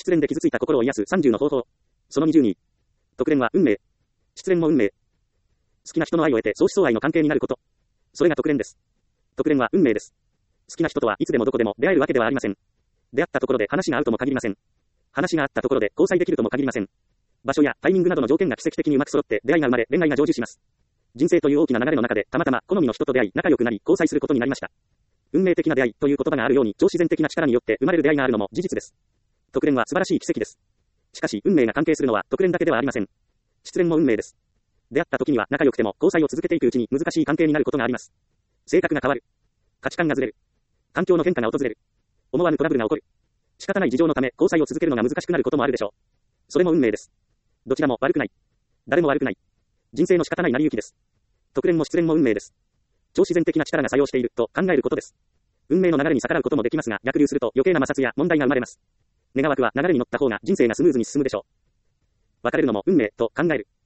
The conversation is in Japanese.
失恋で傷ついた心を癒す30の方法。その22。特恋は運命。失恋も運命。好きな人の愛を得て相思相愛の関係になること。それが特恋です。特恋は運命です。好きな人とはいつでもどこでも出会えるわけではありません。出会ったところで話が合うとも限りません。話が合ったところで交際できるとも限りません。場所やタイミングなどの条件が奇跡的にうまく揃って出会いが生まれ恋愛が成就します。人生という大きな流れの中でたまたま好みの人と出会い仲良くなり交際することになりました。運命的な出会いという言葉があるように超自然的な力によって生まれる出会いがあるのも事実です。特恋は素晴らしい奇跡です。しかし運命が関係するのは特恋だけではありません。失恋も運命です。出会った時には仲良くても交際を続けていくうちに難しい関係になることがあります。性格が変わる。価値観がずれる。環境の変化が訪れる。思わぬトラブルが起こる。仕方ない事情のため交際を続けるのが難しくなることもあるでしょう。それも運命です。どちらも悪くない。誰も悪くない。人生の仕方ない成り行きです。特恋も失恋も運命です。超自然的な力が作用していると考えることです。運命の流れに逆らうこともできますが、逆流すると余計な摩擦や問題が生まれます。願わくは流れに乗った方が人生がスムーズに進むでしょう。別れるのも運命と考える。